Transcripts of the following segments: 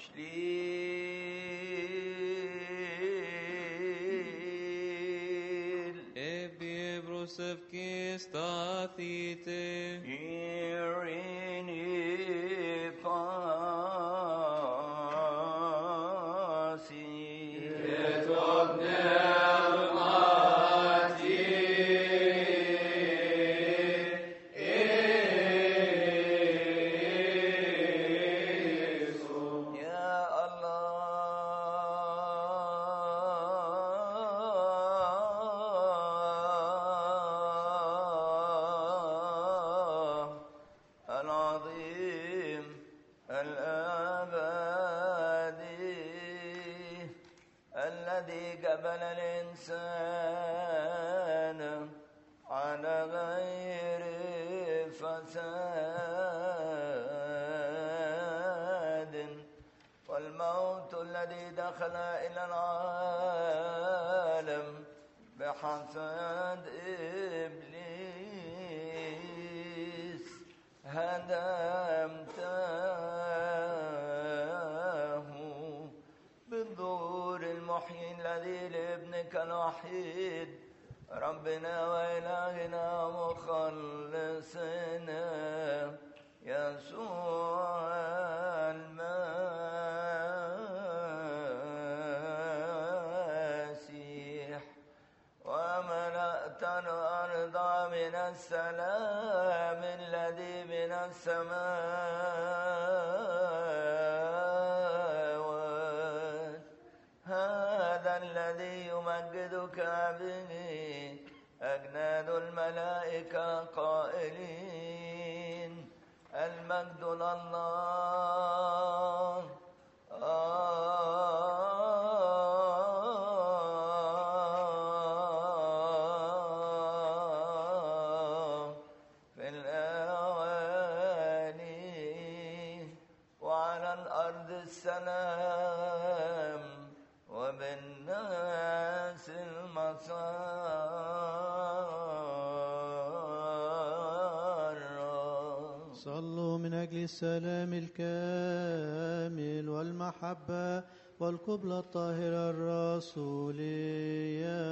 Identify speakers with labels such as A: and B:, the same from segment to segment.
A: Shliel.
B: Ebie brosevki statite.
A: Irini pasi. دخل إلى العالم بحسد إبليس هدمته بالظهور المحيي الذي لابنك الوحيد ربنا وإلهنا مخلصنا يسوع المسيح وملأت الأرض من السلام الذي من السماوات هذا الذي يمجدك به أجناد الملائكة قائلين المجد لله في الأعالي وعلى الأرض السلام وبالناس المسار.
C: صلوا من أجل السلام الكامل والمحبة والقبلة الطاهرة الرسولية.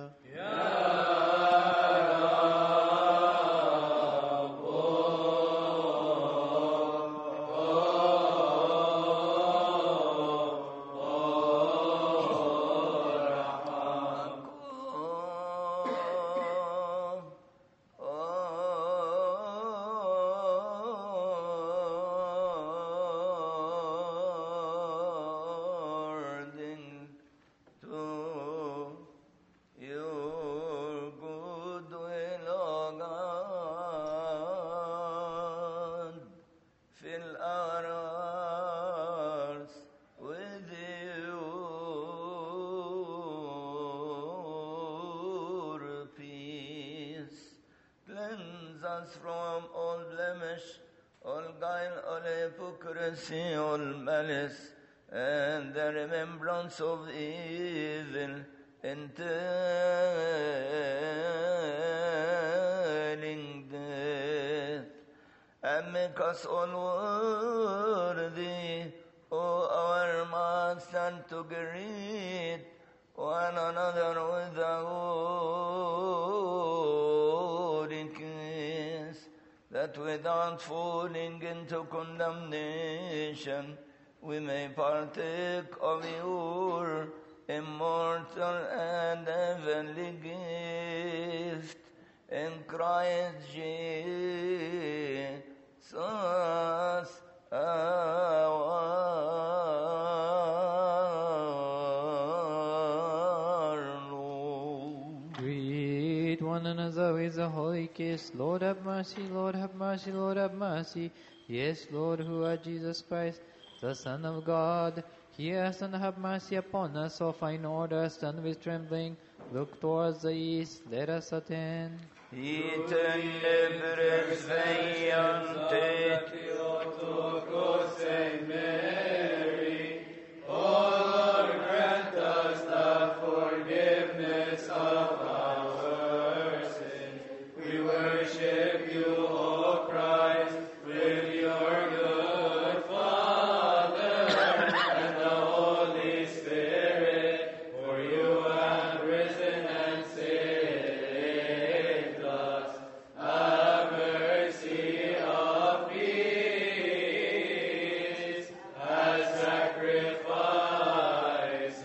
A: From all blemish, all guile, all hypocrisy, all malice, and the remembrance of evil, entailing death, and make us all worthy, O our Master, to greet one another with the holy kiss, that without falling into condemnation we may partake of your immortal and heavenly gift in Christ Jesus our Lord.
D: Greet one another with a holy kiss. Lord have mercy, Lord have mercy, Lord have mercy. Yes, Lord, who art Jesus Christ, the Son of God, hear us and have mercy upon us. Of fine order, stand with trembling, look towards the east, let us attend.
B: Father. and the Holy Spirit, for you have risen and saved us. Have mercy of peace, as sacrifice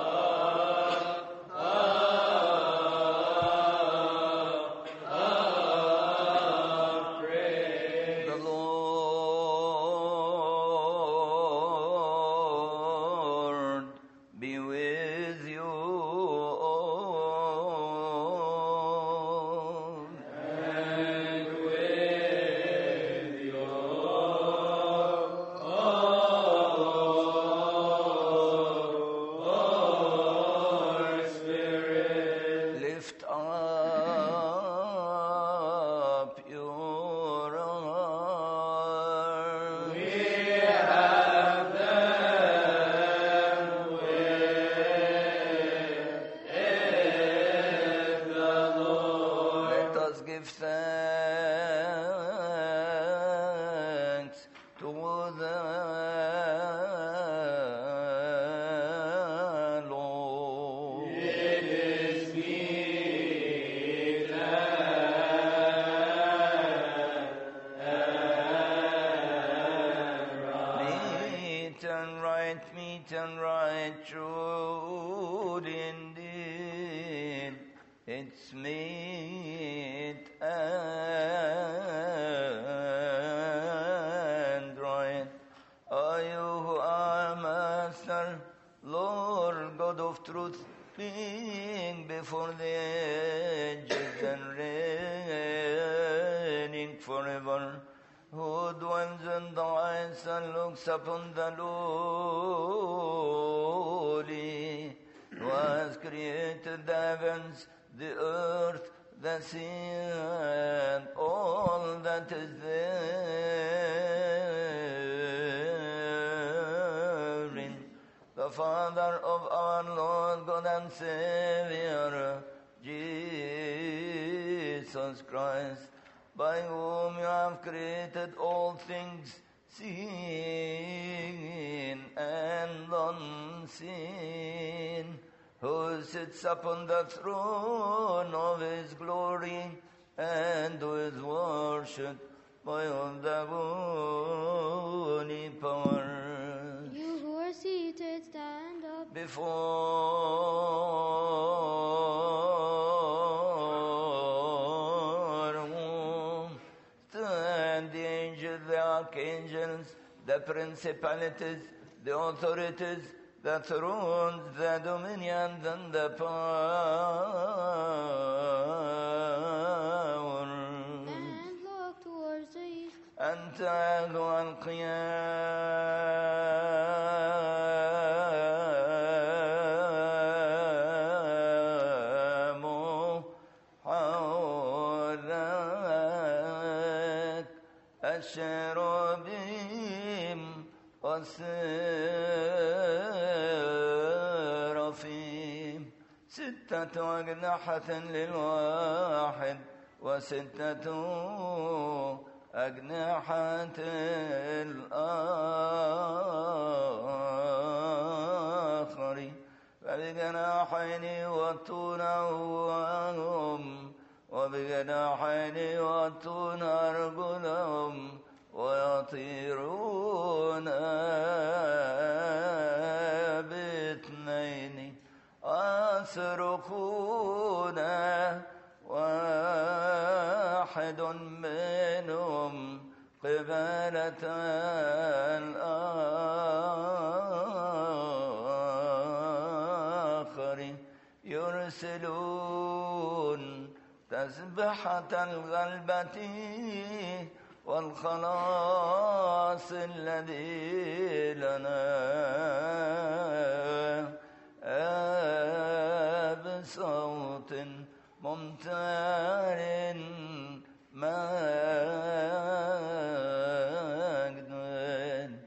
B: of praise.
A: The Lord be with you all.
B: And with your spirit.
A: Lift up your arms.
B: We have them with the Lord.
A: Let us give thanks to the Lord.
B: It is meet
A: Meet and right, true indeed. It's meet and right. Are you who are Master, Lord God of truth, being before the ages and reigning forever, who dwells in the heights and looks upon the lowly, who has created the heavens, the earth, the sea, and all that is therein. The Father of our Lord God and Savior, Jesus Christ, by whom you have created all things, seen and unseen, who sits upon the throne of his glory, and who is worshipped by all the holy powers.
E: You who are seated, stand up.
A: Before whom stand the angels, the archangels, the principalities, the authorities, the thrones, the dominions, and the powers.
E: And look towards the east.
A: أنت أهل القيام حولك الشرابيم والسرافيم، ستة أجنحة للواحد وستة أجنحة الآخر، فبجناحين يغطون أفواههم، وبجناحين يغطون أرجلهم، ويطيرون باثنين، يصرخون واحد منهم قبالة الآخر، يرسلون تسبحة الغلبة والخلاص الذي لنا بصوت ممتار مجد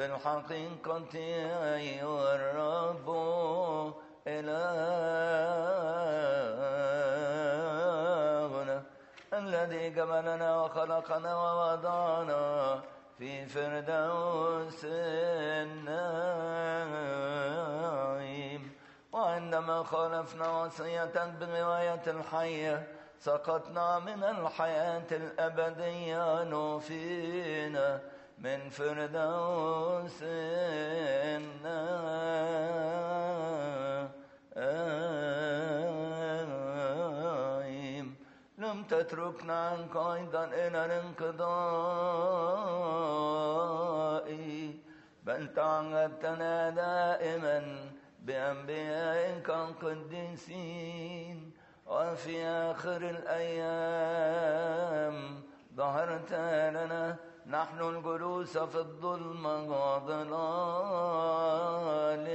A: بالحقيقة أيها الرب إلهنا الذي جبلنا وخلقنا ووضعنا في فردوس النعيم. وعندما خالفنا وصيتك بغواية الحية سقطنا من الحياة الأبدية نوفينا من فردوس النعيم. لم تتركنا عنك أيضا إلى الانقضاء بل تعهدتنا دائما بأنبيائك القديسين. وفي آخر الأيام ظهرت لنا نحن الجلوس في الظلمة وظلال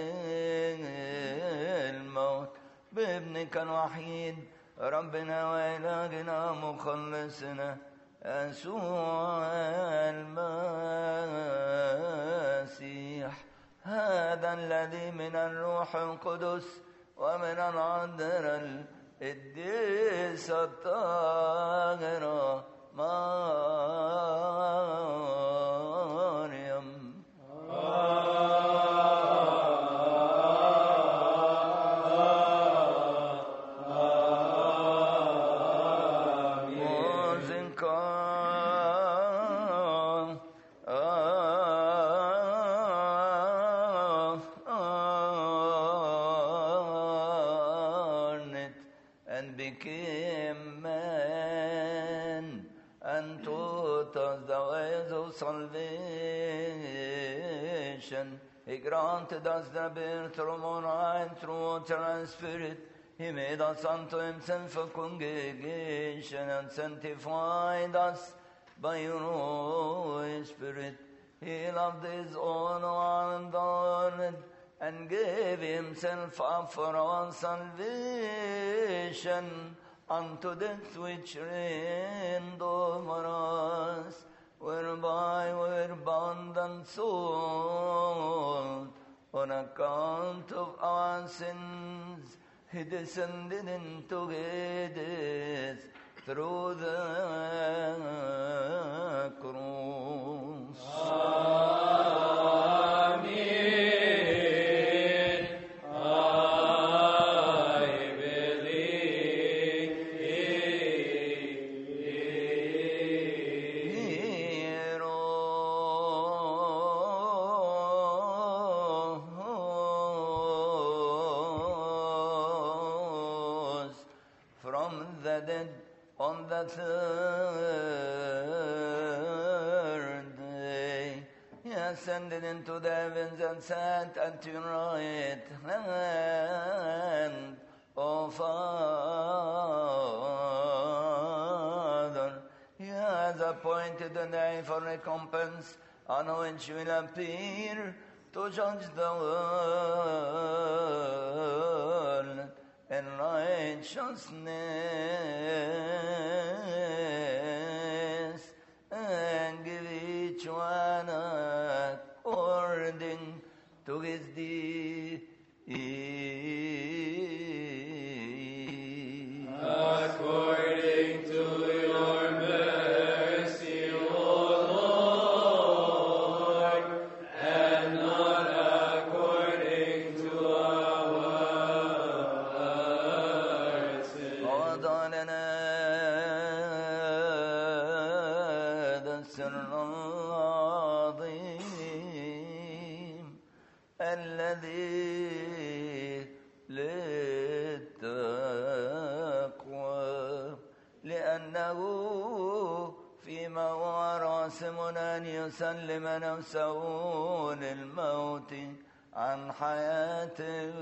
A: الموت بابنك الوحيد ربنا وإلهنا مخلصنا يسوع المسيح، هذا الذي من الروح القدس ومن العذراء القديسة الطاهرة مريم. He granted us the birth through moonlight, through water and spirit. He made us unto himself a congregation and sanctified us by your Holy Spirit. He loved his own and honored and gave himself up for our salvation unto death which reigned over us, whereby we're bound and sold on account of our sins. He descended into Hades through the cross. On the third day, he ascended into the heavens and sat at your right hand, O Father. He has appointed a day for recompense on which will appear to judge the world in righteousness, and give each one according to his deed.
B: According to your mercy, O Lord, and not according to our sins.
A: وضعنا السر العظيم الذي للتقوى، لأنه فيما هو راسم أن يسلم نفسه للموت عن حياة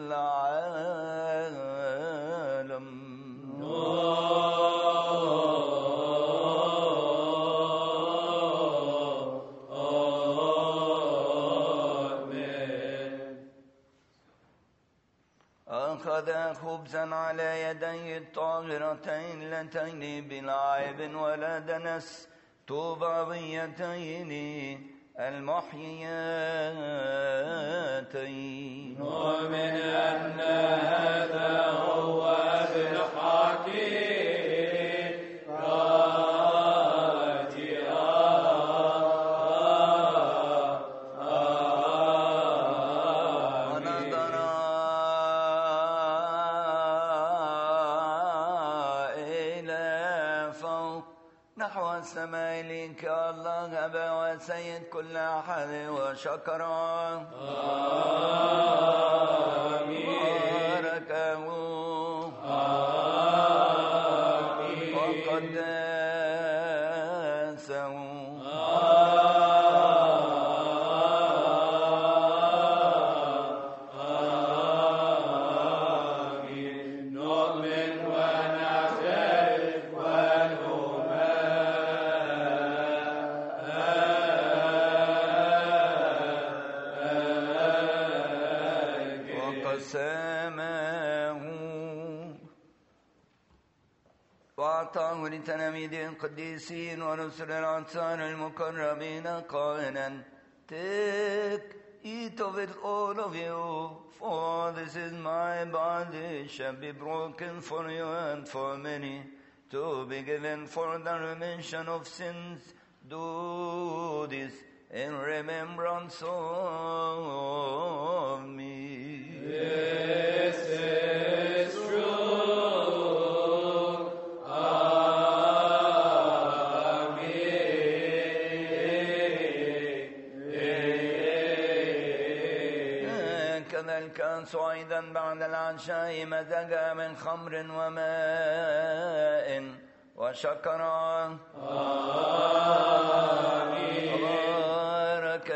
A: العالم. أخذ خبزا على يديه الطاهرتين اللتين بلا عيب ولا دنس طوباويتين، المحييات.
B: نؤمن أن هذا هو بالحق
A: ونظر إلى فوق نحو السماء لك الله أبا وسيد كل أحد وشكر باركه وقدسه.
B: نؤمن ونعترف
A: وقسمه وأعطاه لتلاميذه القديسين ورسل الأنصار المقربين قائلا Take, eat of it all of you, for this is my body shall be broken for you and for many, to be given for the remission of sins. Do this in remembrance of me.
B: This is true.
A: كذلك صعيدا بعد العشاء مزج من خمر وماء وشكر بارك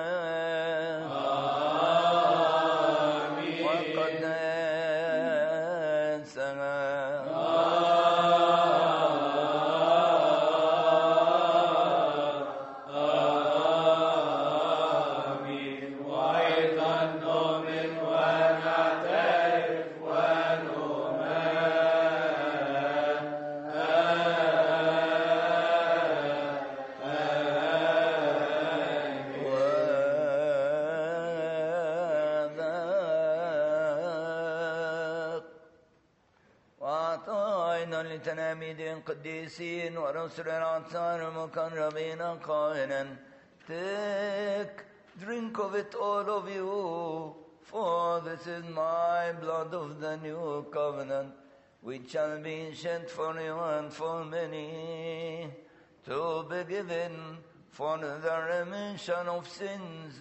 A: لتلاميذ القديسين ورسل الأنصار المقربين قائلا Take, drink of it all of you, for this is my blood of the new covenant, which shall be shed for you and for many, to be given for the remission of sins.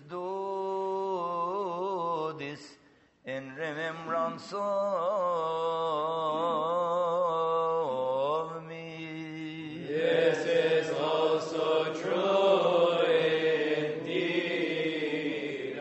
A: Do this in remembrance of me.
B: This is also true indeed.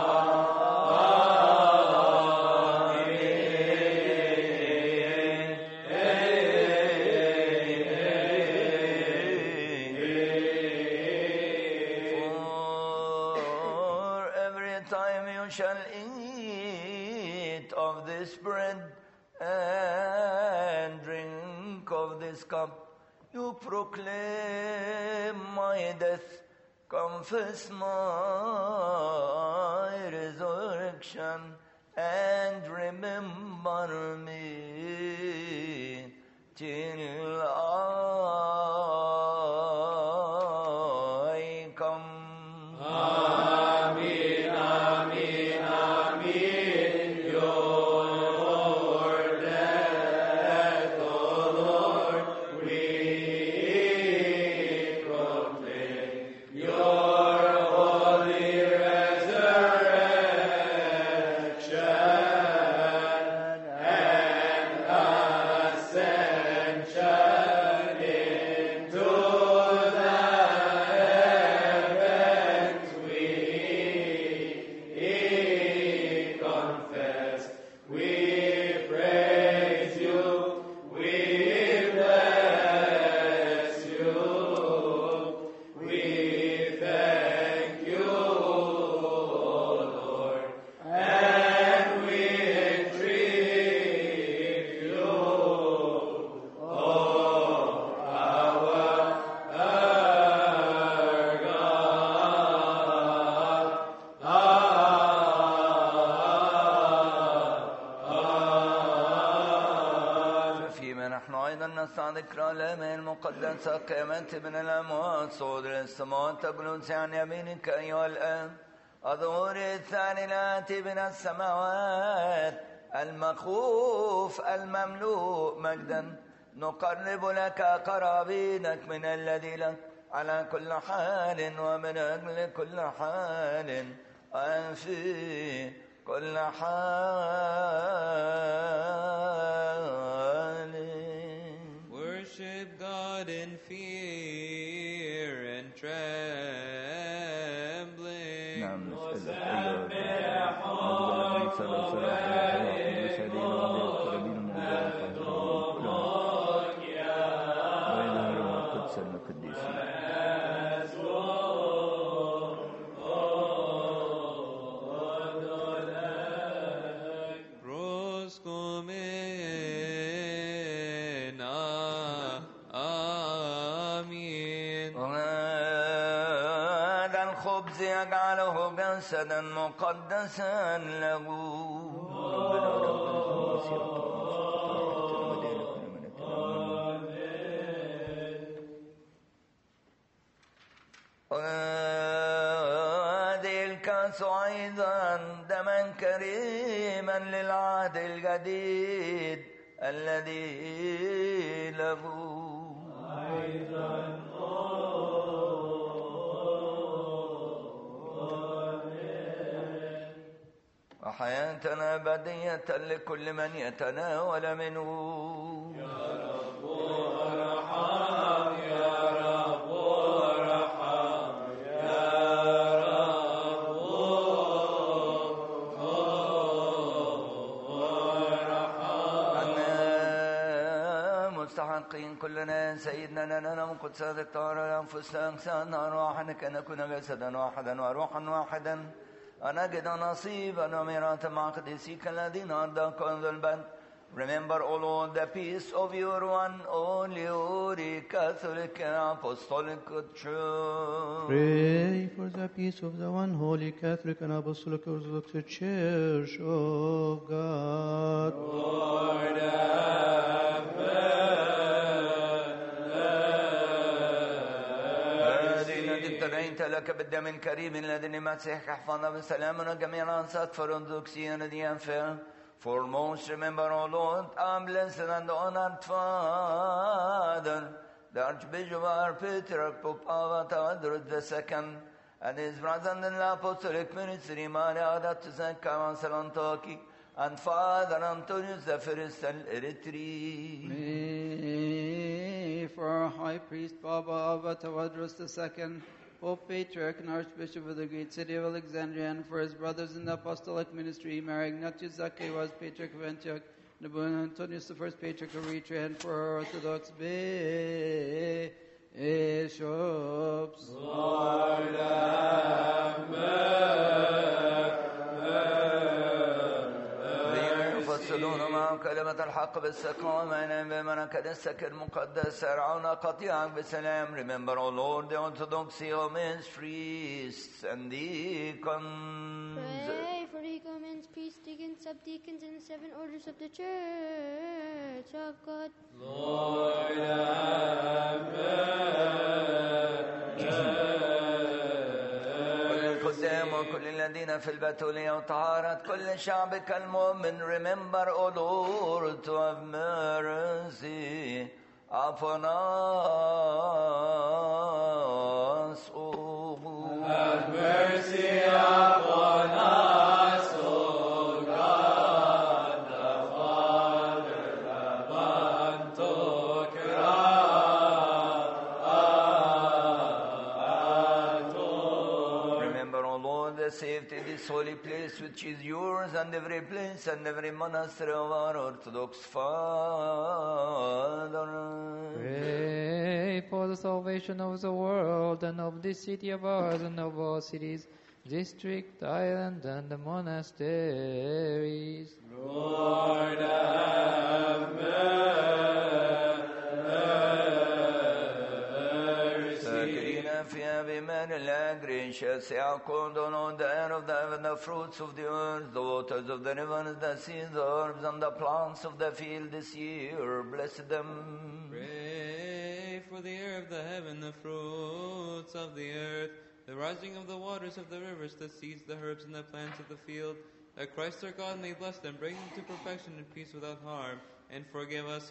A: For every time you shall eat of this bread and drink of this cup, you proclaim my death, confess my resurrection, and remember me till I come.
B: Amen, amen, amen. Your death, O Lord, we proclaim. Your holy resurrection, and
A: نحن أيضا نسعى ذكرى الأيام المقدسة قيامة ابن الأموات صعود إلى السماوات جلوس عن يمينك أيها الآب الظهور الثاني الآتي من السماوات المخوف المملوء مجدا نقرب لك قرابينك من الذي لك على كل حال ومن أجل كل حال وفي كل حال.
F: Worship God in fear and trembling.
A: نعم نسألك الخبز يجعله جسدا مقدسا له. وهذه الكأس أيضا دما كريما للعهد الجديد الذي له أيضا وحياة أبدية لكل من يتناول منه. يا رب ارحم يا رب ارحم يا رب ارحم. مستحقين كلنا سيدنا لنا من قدسات الطهارة أنفسنا أجسادنا أرواحنا كي نكون جسدا واحدا وروحا واحدا ونجد نصيبا وميراثا مع قديسيك الذين أرضاك ذنبا. Remember, O Lord, the peace of your one only Holy Catholic and Apostolic Church.
C: Pray for the peace of the one holy Catholic and Apostolic Orthodox Church of God.
F: Lord, have
A: ابتديت لك بالدم الكريم الذي المسيح احفظنا بسلامنا جميعا ستفر دوكسيا نديان. Foremost, remember, O Lord, our blessed and honored Father, the Archbishop of our Patriarch Pope Ava Tawadros II, and his brother in the Apostolic Ministry, Maria Adatus Council Antiochi, and Father Antonius the First and Eritrea.
G: Pray for our High Priest Baba Ava Tawadros II, Pope Patriarch and Archbishop of the great city of Alexandria, and for his brothers in the apostolic ministry, Mary Ignatius Zacchaeus, Patriarch of Antioch, Nabun Antonius the First Patriarch of Eritrea, and for our Orthodox bishops.
F: Lord, have mercy.
A: يفصلون معهم كلمة الحق بالسقامة بمنك السكر المقدس سرعون قطيعك بسلام. Remember, O Lord, the Orthodox homens, priests, and deacons.
E: Pray for deacons, priests, deacons, subdeacons, and the 7 orders of the Church of God.
F: Lord, have mercy.
A: القدام وكل الذين في البتولية وطهارة كل شعبك المؤمن. Remember, O Lord, to have mercy upon us. Oh,
F: have mercy upon us, O God, the Father,
A: the safety of this holy place which is yours, and every place and every monastery of our Orthodox Father.
D: Pray for the salvation of the world and of this city of ours and of all cities, district, island, and the monasteries.
F: Lord, have
A: فاكرين فيها بمن لا gracious يعقوب on the air of the heaven, the the fruits of the earth, the waters of the rivers, the seas, the herbs, and the plants of the field this year. Bless them.
H: Pray for the air of the heaven, the fruits of the earth, the rising of the waters of the rivers, the seeds, the herbs, and the plants of the field, that Christ our God may bless them, bring them to perfection and peace without harm, and forgive us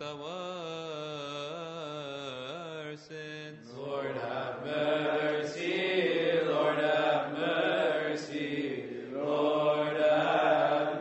H: our sins.
F: Lord have mercy, Lord have mercy, Lord have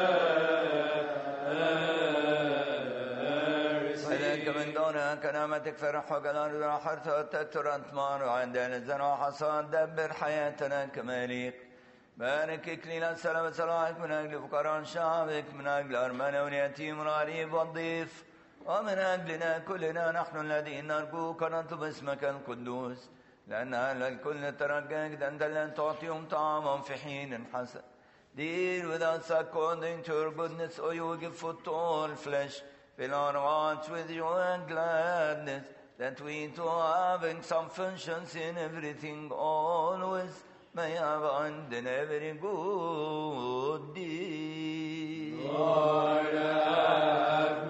F: mercy.
A: عليك من دون كلامتك فرح وقلال راحت وتتر أنتمان وعند الزرع وحصاد دبر حياتنا كما يليق. بارك إكليل السلام سلاحك من أجل فقراء شعبك، من أجل أرمنا واليتيم والغريب والضيف، ومن أجلنا كلنا نحن الذين نرجوك نطلب اسمك القدوس، لأن أهل الكل ترجاك أنت لن تعطيهم طعاما في حين حسن. Deal with us according to your goodness, O you give food to all flesh. Fill our hearts with joy and gladness, that we too having sufficiency in everything always may have in every good deed.
F: Lord have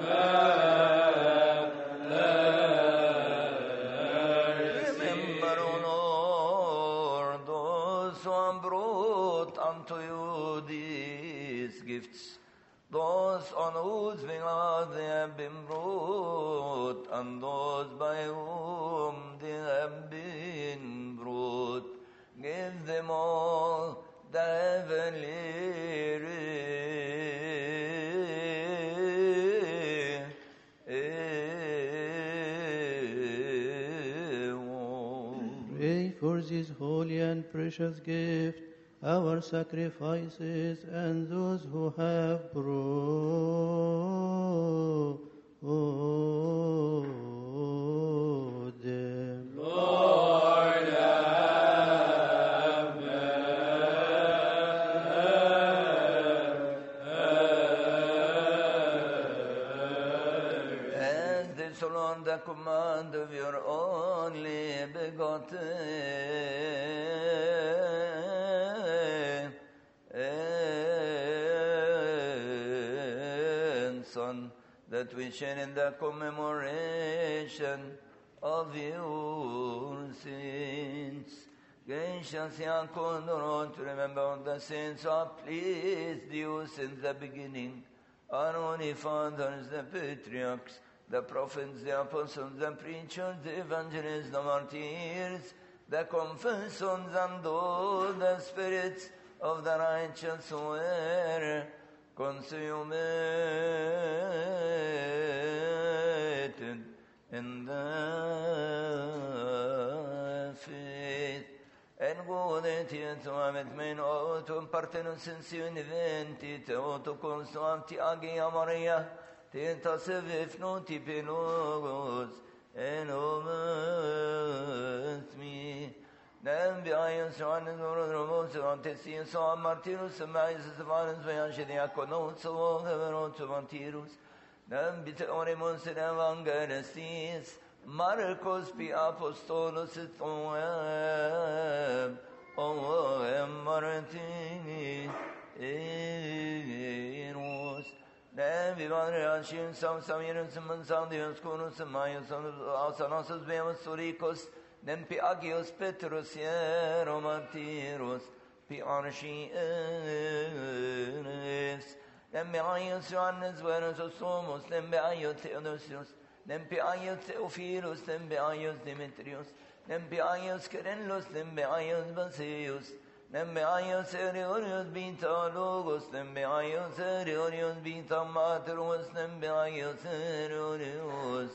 F: mercy.
A: Remember, O Lord, those who have brought unto you these gifts, those on whose behalf they have been brought, and those by whom they have been brought. Give them all the heavenly reward.
C: Pray for this holy and precious gift, our sacrifices, and those who have brought them.
F: Lord have mercy.
A: As this Lord, the command of your only begotten Son, that we share in the commemoration of your sins. Gracious Yaakov, Lord, to remember all the saints who have pleased you since the beginning, our holy fathers, the patriarchs, the prophets, the apostles, the preachers, the evangelists, the martyrs, the confessors, and all the spirits of the righteous who were consummated in the faith. En godhet som ett men och som partenus sin eventi och to konstante agia Maria tenta se vefno tipelogos en omet mi nem biayos Johannes Rodromos Antesius Martirus mais Stefanus Veanche diakonos o Heveros Martirus nem bit oremus evangelistis Marcos pi apostolos et oem martini eros nem vivanreachim samirus mansandios conus maius asanosus bemus suricos nem pi agios Petrus hiero martiros pi archi eres nem beaios Johannes Venus osomos nem beaios Theodosius nem beaios Theophilus nem beaios Demetrius nem beaios Kerenlos nem beaios Baseus nem beaios Eriorius bita Logos nem beaios Eriorius bita Materus nem beaios Eriorius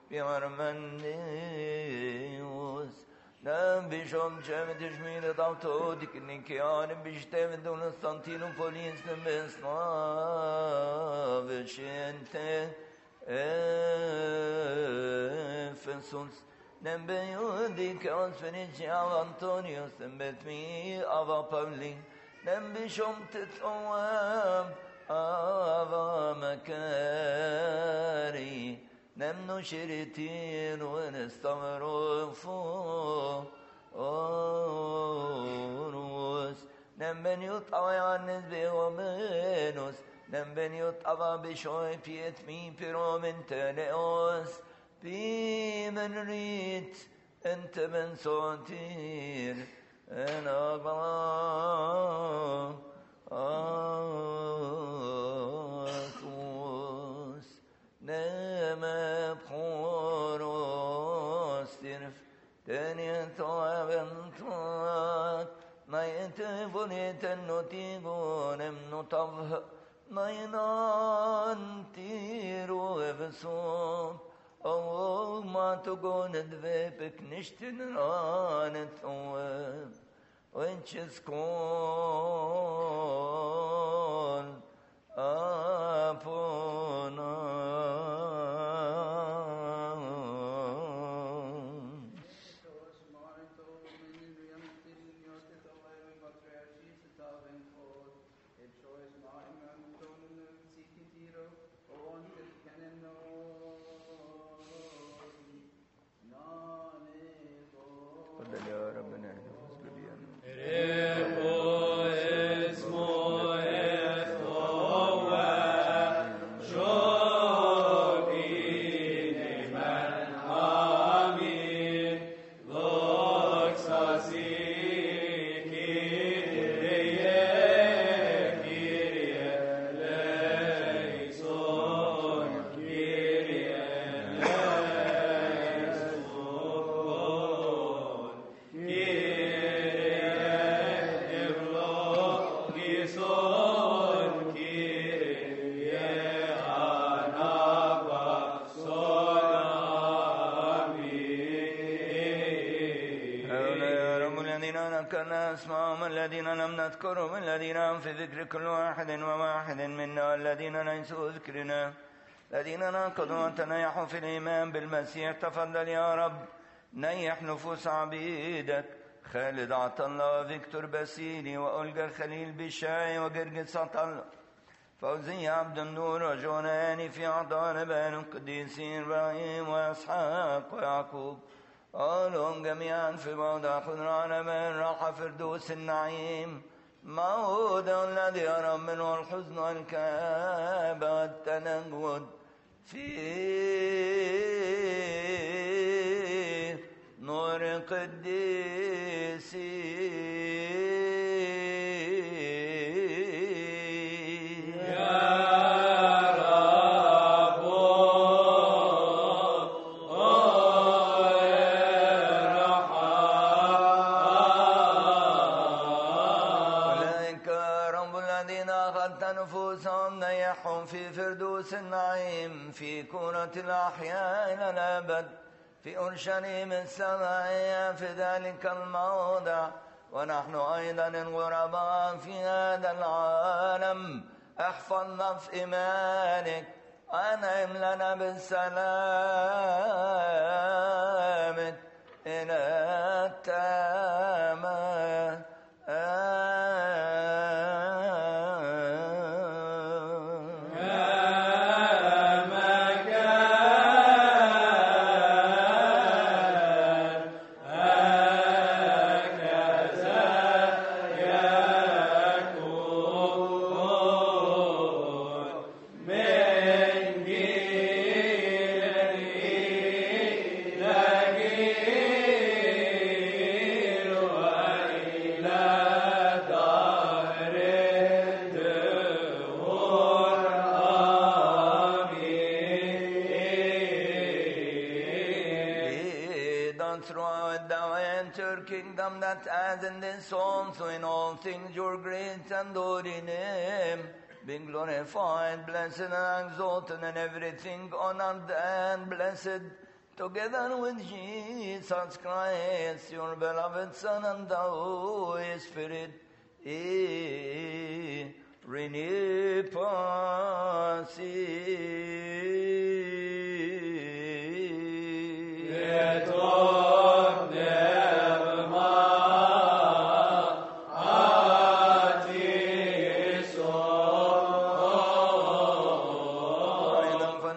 A: Piarmandeus nem bishom Cemetish Miret Autodik Nikian bishtem Konstantinopolis nem beslaveshente Ephesus nem beyudik Osfenici av Antonius nem betmi ava Pavli nem bishom Tetoam ava Makari nem nushiritin ونستغرفه نمبن يطوى عنز بغمينوس نمبن يطوى بشوي بيت مي بيرومن تلئوس بي من ريت انت من صوتير انا غلاثوس نام بخوروس ترف تاني طوابنطات ما يتفنيت النتيجون منطفه ما ينان تيرو بصوب أو ما تقول دفيبك نشتن ران ثواب وانشسكون أبونا الذين لم نذكرهم الذين في ذكر كل واحد وواحد منا الذين ننسوا ذكرنا الذين ناقضوا وتنيحوا في الإيمان بالمسيح تفضل يا رب نيح نفوس عبيدك خالد عطلة وفيكتور باسيلي وأولجا الخليل بشاي وقرقد سطل فوزي عبد النور وجوناني في أعضان بين القديسين إبراهيم وإسحاق ويعقوب قالهم جميعا في موضع خضران من راحة فردوس النعيم موضع الذي يرى منه الحزن والكآبة والتنجد في نور قديسي في فردوس النعيم في كرة الأحياء إلى الأبد في أورشليم السماوية في ذلك الموضع ونحن أيضا الغرباء في هذا العالم احفظنا في إيمانك وأنعم لنا بالسلام إلى التمام As in this psalm, so in all things your great and holy name be glorified, blessed and exalted, and everything honored and blessed, together with Jesus Christ, your beloved Son, and the Holy Spirit, renew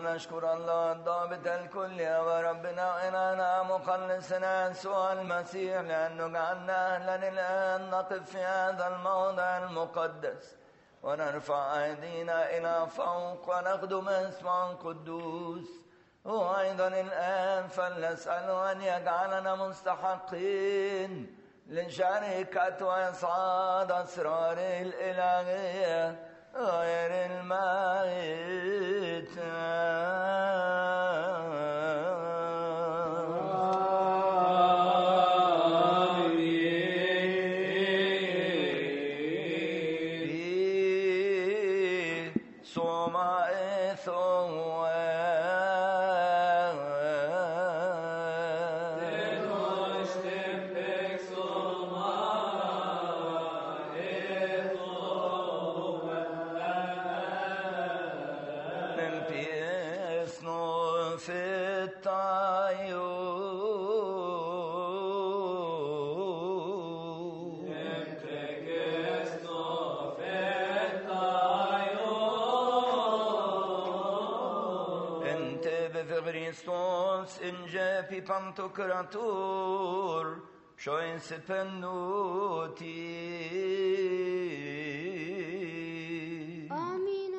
A: فلنشكر الله الضابط الكل وربنا إلهنا مخلصنا يسوع المسيح لأنه جعلنا أهلا الآن نقف في هذا الموضع المقدس ونرفع أيدينا إلى فوق ونخدم اسمه القدوس. وأيضا الآن فلنسأله أن يجعلنا مستحقين لشركة وإصعاد أسرار الإلهية غير الميت. Pantokrator, sciense pennuti.
E: Amen.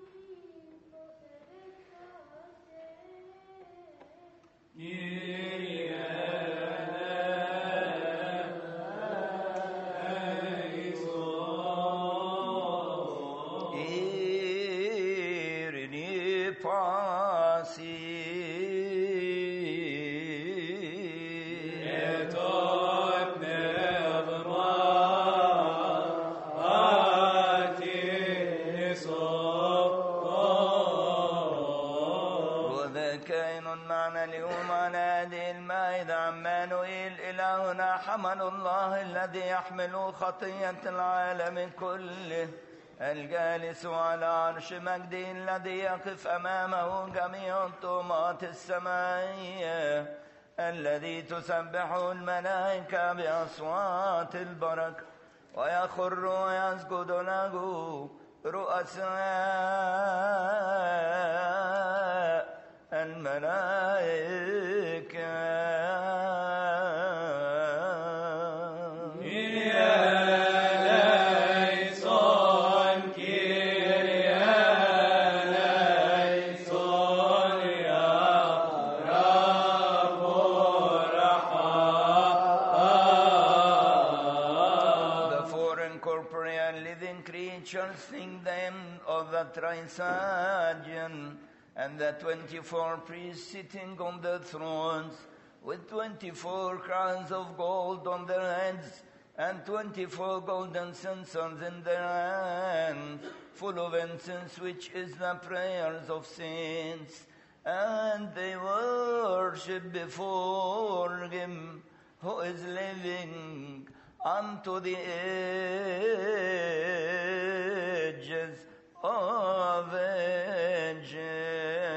A: حمل الله الذي يحمل خطية العالم كله الجالس على عرش مجده الذي يقف أمامه جميع الطغمات السمائية الذي تسبح الملائكة بأصوات البركة ويخر ويسجد له رؤساء الملائكة. Sing them of the Trisagion and the 24 priests sitting on the thrones with 24 crowns of gold on their heads and 24 golden censers in their hands, full of incense, which is the prayers of saints. And they worship before him who is living unto the ages of ages.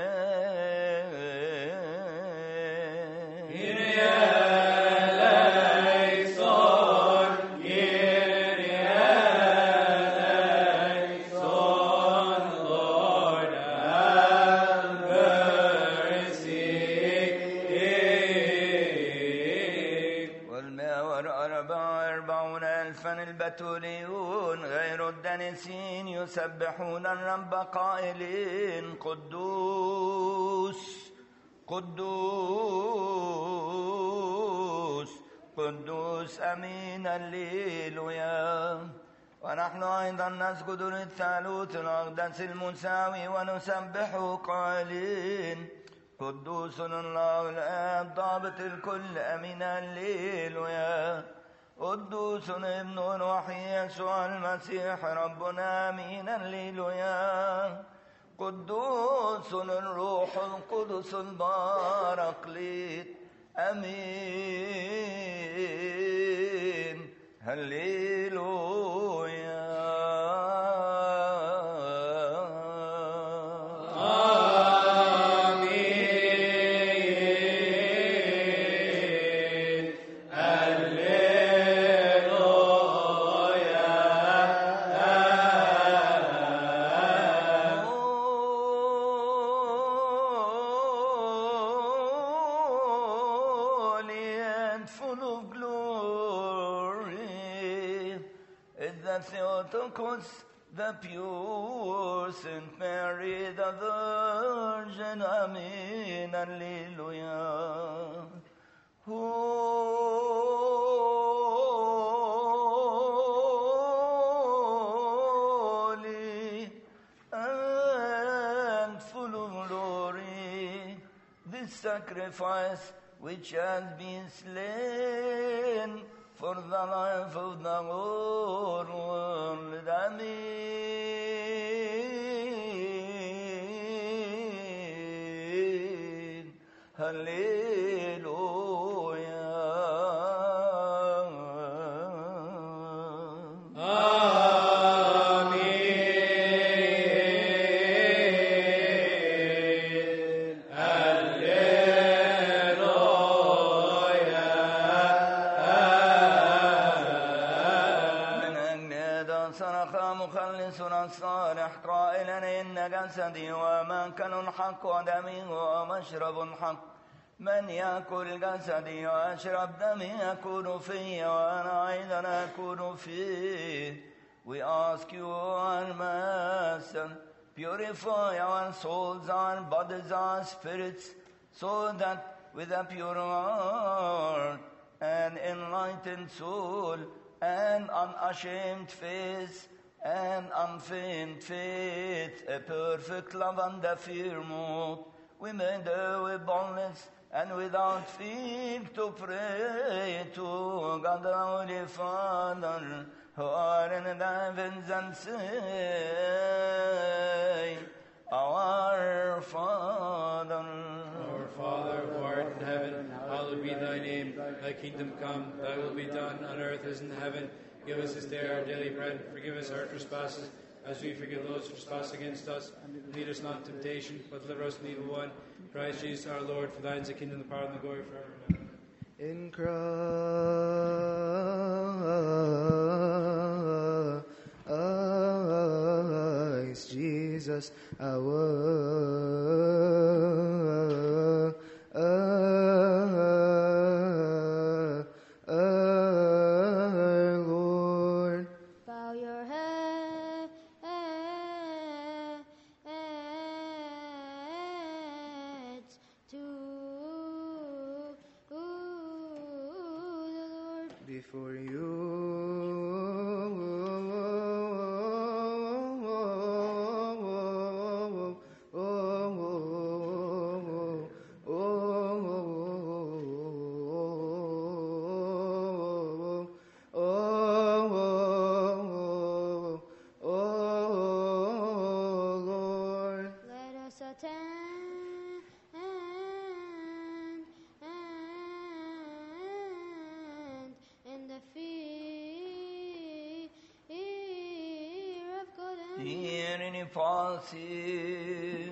A: البتوليون غير الدنسين يسبحون الرب قائلين قدوس قدوس قدوس أمين الليلويا. ونحن أيضا نسجد للثالوث الأقدس المساوي ونسبحه قائلين قدوس الله الآب ضابط الكل أمين الليلويا. قدوس ابن الوحي يسوع المسيح ربنا امين الليلويا. قدوس الروح القدس الباركليت امين هللويا. the Theotokos, the pure Saint Mary, the Virgin, Amen, Alleluia. Holy and full of glory, this sacrifice which has been slain for the life of the whole world. Amen. Hallelujah. مخلصنا الصالح قائلا إن جسدي ومأكل الحق ودمي ومشرب الحق من يأكل جسدي ويشرب دمي يكون في وأنا أيضا أكون فيه. We ask you, our Master, purify our souls, our bodies, our spirits, so that with a pure heart, an enlightened soul, an unashamed face, and unfeigned faith, a perfect love and a fear moved, we may do with boldness and without fear to pray to God the Holy Father, who are in the heavens, and say, Our Father.
B: Our Father, who art in heaven, hallowed be thy name. Thy kingdom come, thy will be done on earth as in heaven. Give us this day our daily bread. Forgive us our trespasses, as we forgive those who trespass against us. Lead us not into temptation, but deliver us from the evil one. Christ Jesus our Lord, for thine is the kingdom, the power, and the glory forever.
C: In Christ Jesus Lord.
E: Bow your heads to the Lord.
C: Before you Lord.
E: Let us attend in the fear of God.
A: Here in Ipasi,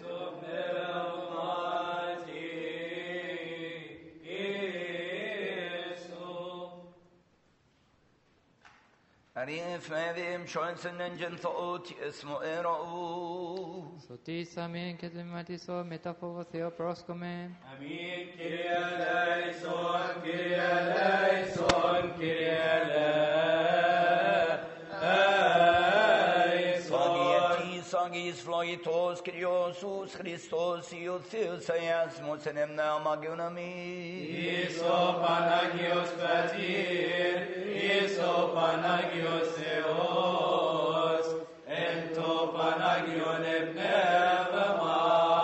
A: Arif Medim Shoinsen Engine Thought Ismo Erau.
D: Sotis amen kelimatiso metaphor theoproskomen.
F: Amen. Kyrie eleison, Kyrie eleison, Kyrie eleison.
A: Sagis Floitos Kriosus Christos Iothius Iasmus Enemna Magunami.
F: Iso Panagios Patir, Iso Panagios Theos, Ento Panagion Ebnevama.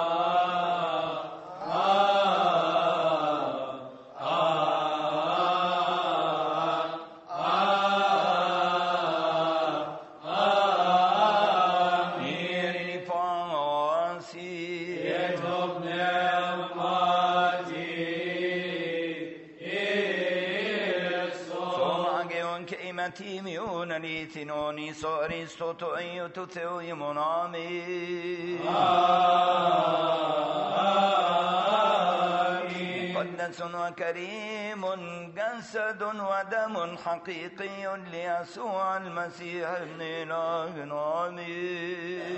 A: Timion Lithinoni so Aristoto Ioto Theoimonami. قدس وكريم جسد ودم حقيقي ليسوع المسيح ابن إله آمين.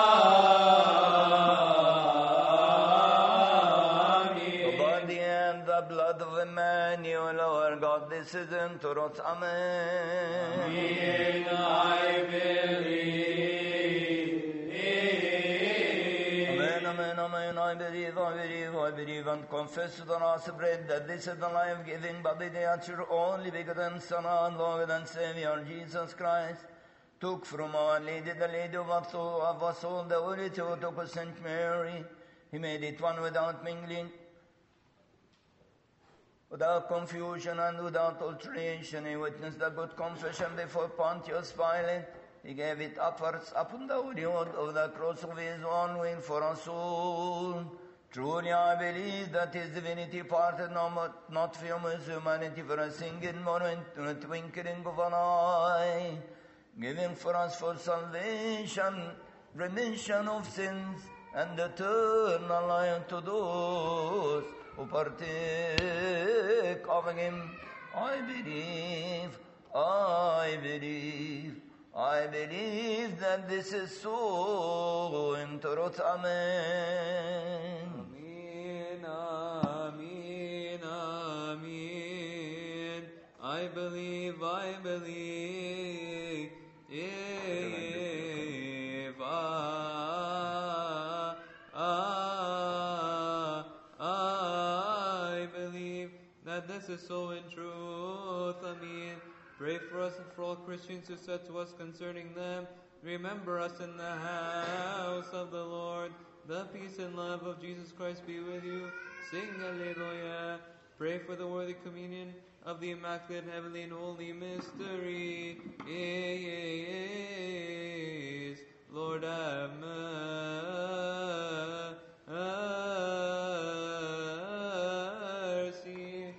A: The body and the the blood of Emmanuel, our God, this is in truth. Amen.
F: Amen. I believe.
A: Amen, amen, amen. I believe, and confess with the last breath that this is the life-giving body that your only begotten Son, our Lord and Savior, Jesus Christ, took from our Lady, the Lady of us all, the Holy Theotokos of St. Mary. He made it one without mingling, without confusion and without alteration. He witnessed the good confession before Pontius Pilate. He gave it upwards upon the wood of the cross of his own will for us all. Truly I believe that his divinity parted not from his humanity for a single moment, in a twinkling of an eye, giving for us for salvation, remission of sins, and eternal life to those who partake of him. I believe that this is so in truth. Amen.
H: Amen, amen, amen. I believe. I believe that this is so in truth. Amen. Pray for us and for all Christians who said to us concerning them, remember us in the house of the Lord. The peace and love of Jesus Christ be with you. Sing Alleluia. Pray for the worthy communion of the Immaculate Heavenly and Holy Mystery. Lord have mercy.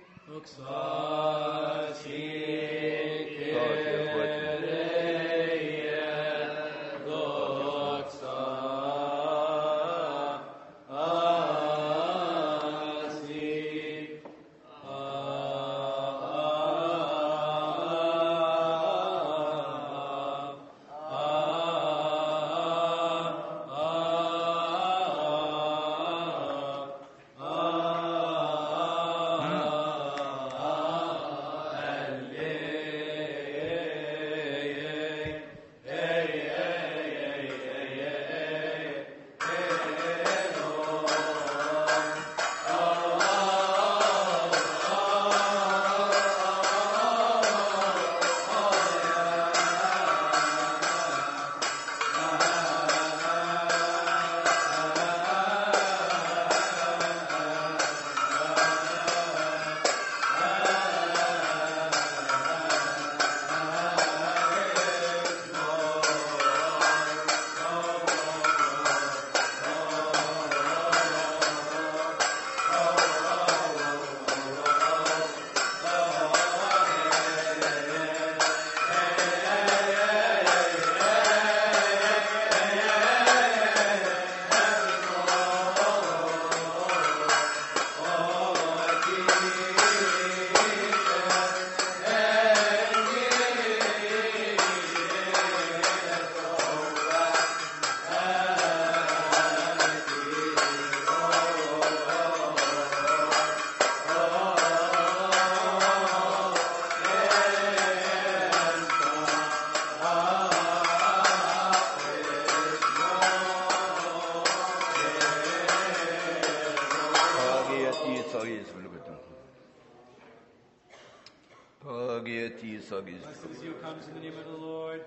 B: Blessed is you comes in the name of the Lord.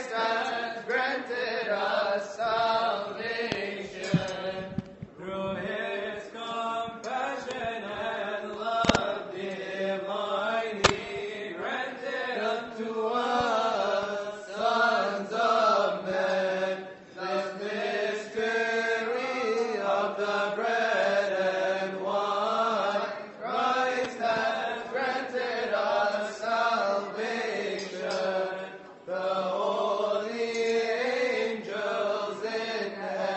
A: Christ has granted us salvation. Through his compassion and love divine, he granted unto us, sons of men, this mystery of the bread and wine. Christ has granted us salvation. The holy angels in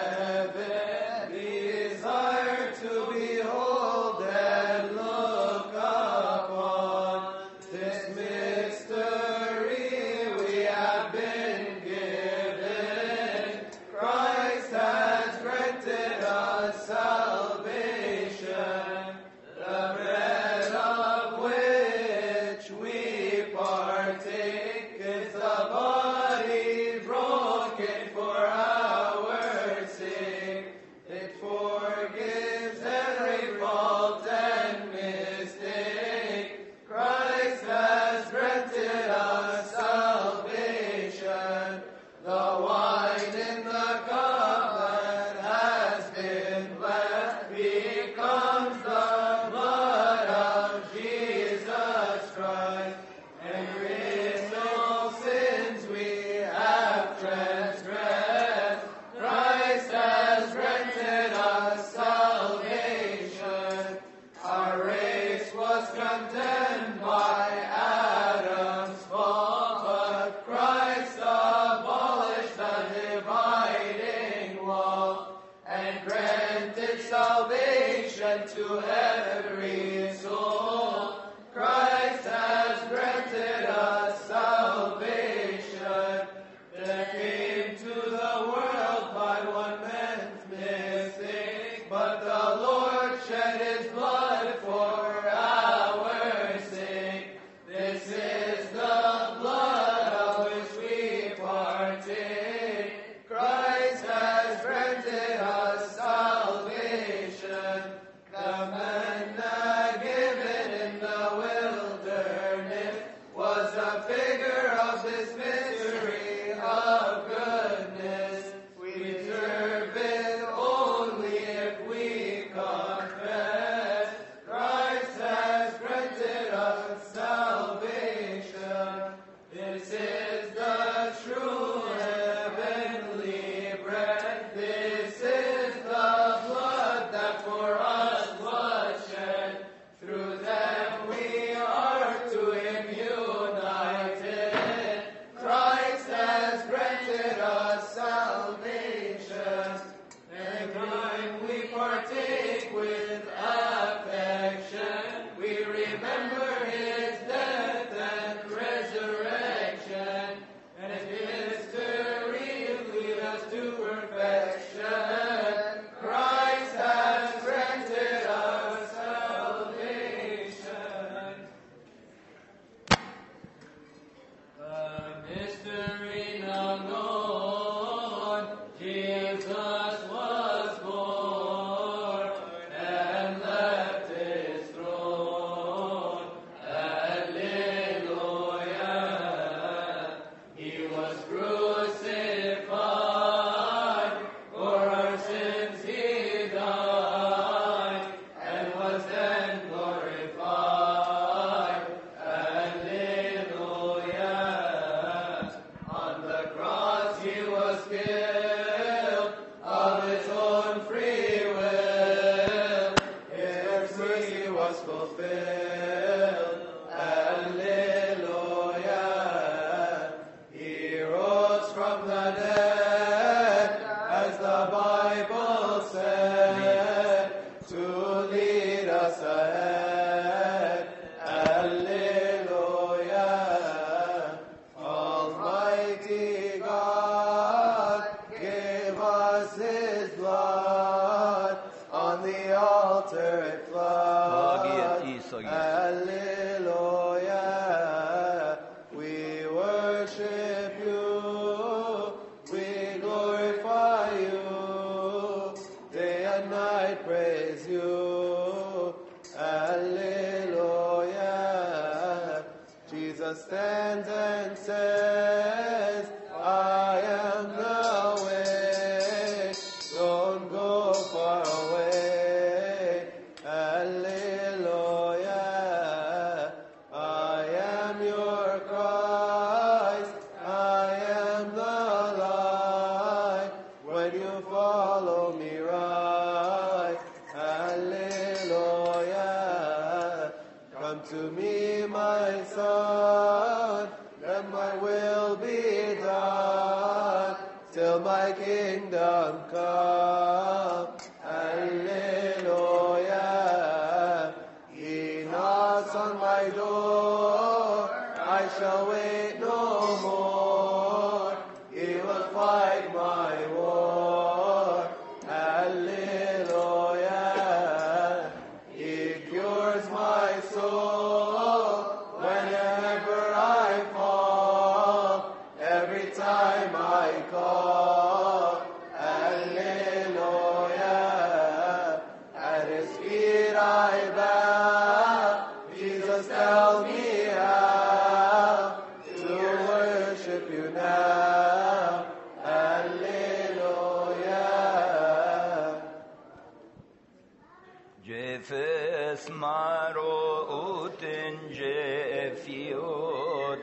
A: heaven desire to behold and look upon this mystery we have been given. Christ has granted us salvation, the bread of which we partake is the body broken for our sake. It forgives every fault and mistake. Christ has granted us salvation. The wine in the cup that has been blessed becomes the blood of Jesus Christ. And rid no sins we have transgressed. Christ has granted us salvation. Our race was condemned by Adam's fall, but Christ abolished the dividing wall and granted salvation to every soul. Christ has granted us salvation. There came to the world by one man's mistake, but the Lord shed his blood for our sake. This is the blood of which we partake. Christ has granted us salvation. The manna given in the wilderness was a figure of this mystery of goodness. We deserve it only if we confess. Christ has granted us salvation. This is the true heavenly bread. This is the blood that for us was shed. Through them we are to him united. Christ has granted us salvation. Every time we partake with affection, we remember his death and resurrection, and his mystery lead us to perfection. Christ has granted us salvation. The mystery now known, Jesus was born and left his throne. Alleluia. He was crucified, for our sins he died, and was then glorified. Alleluia. On the cross he was killed of his own free will. His mercy was fulfilled. Alleluia. He rose from the dead, as the Bible said, to lead us ahead. Alleluia. Almighty God gave us his blood on the altar at flood. Alleluia. We worship you. We glorify you. Day and night praise you. Alleluia. Jesus stands and says, I
I: till my kingdom come. Alleluia. He knocks on my door, I shall wait no more. He will fight my war. Alleluia. He cures my soul whenever I fall. Every time I call. Alleluia. At his feet I bow. Jesus, tell me how to worship you now. Alleluia.
A: Jefes marot jefiot.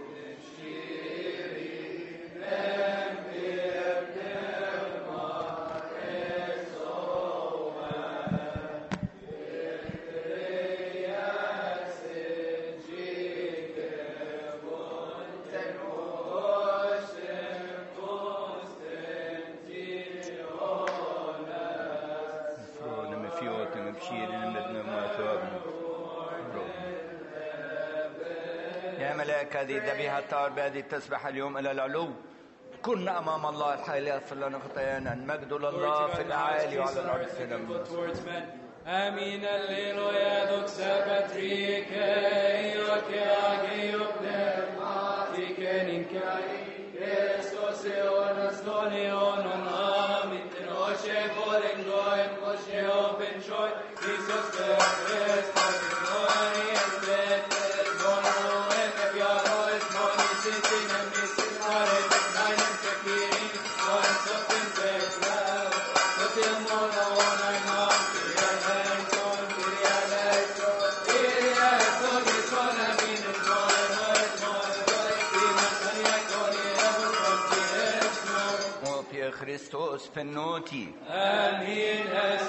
A: يا ملاك هذه الذبيحة الطاهر بهذه التسبحة اليوم إلى العلو كنا أمام الله الحي ليغفر لنا خطايانا. المجد لله في الأعالي وعلى الأرض السلام.
B: Amin, alleluia, doxa patrice, ioche agio pneumatiche, nincai, Christos eonas doneonon, amin, tenosce volengoem, osce open joy, Jesus the Christus, glory and better, bono and epiano, es moni sitting and missing, are ninem tequirin, once of in Bethlehem, but il mono on I'm on,
A: Christos فنوتي.
B: آمين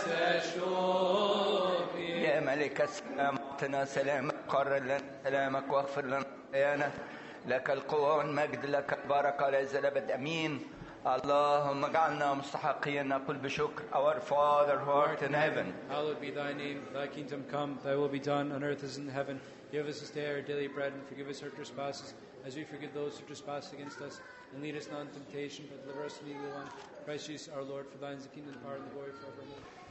B: أستشوفي.
A: يا ملك السلام اعطنا سلامك، قرر لنا سلامك واغفر لنا خطايانا. لك القوة والمجد، لك البركة ليس الأبد. أمين. اللهم اجعلنا مستحقين نقول بشكر. Our Father who art in heaven.
B: Hallowed be thy name. Thy kingdom come. Thy will be done on earth as in heaven. Give us this day our daily bread, and forgive us our trespasses, as we forgive those who trespass against us. And lead us not into temptation, but deliver us from the evil one. Christ Jesus our Lord, for thine is the kingdom, the power, and the glory forevermore.